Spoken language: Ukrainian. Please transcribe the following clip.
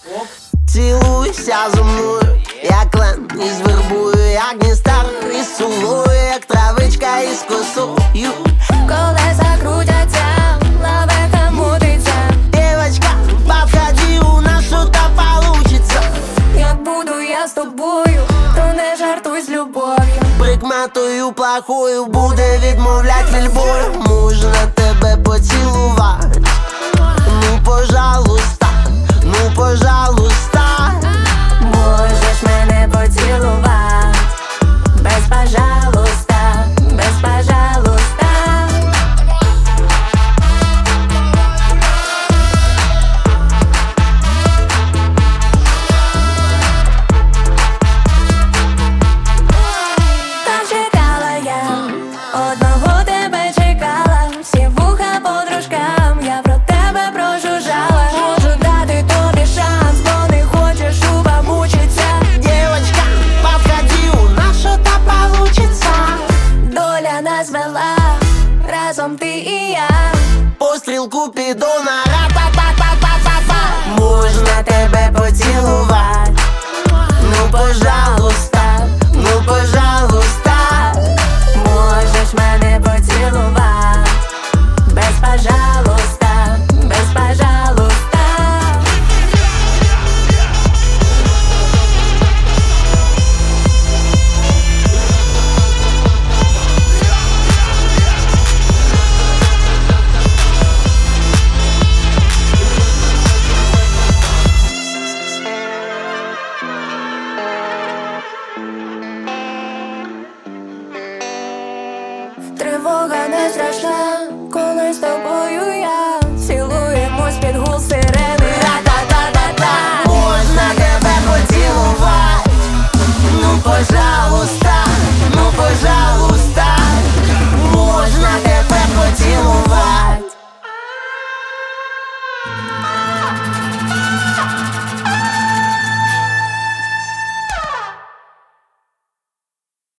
Цілуйся зо мною, як лен із вербою, як Дністер із Сулою, як травичка із косою. Колеса крутяться, лавека мутиться. Девочка, подходи, у нас что-то получится. Як буду я з тобою, то не жартуй з любов'ю. Прикметою плохою буде відмовлять вільбою. Можна тебе поцілувати? Ну, пожалуйста, ну, пожалуйста. Можеш мене поцілувати, без пожалуйста, без пожалуйста. Так чекала я, одного тебе чекала. Всі вуха подружкам, я про тебе прожужжала. Можу дати тобі шанс, бо не хочеш у бабучиться. Девочка, подходи, у нас что-то получится. Доля нас вела, разом ти і я. Постріл Купідона, ра-та-та-та-та-та-та. Можна тебе поцілувати? Ну, пожалуйста, ну, пожалуйста. Можеш мене поцілувати, без пожалуйста, без пожалуйста. Тривога не страшна, коли з тобою я. Цілуємось під гул сирени. Ра-та-та-та-та. Можна тебе поцілувати? Ну, пожалуйста.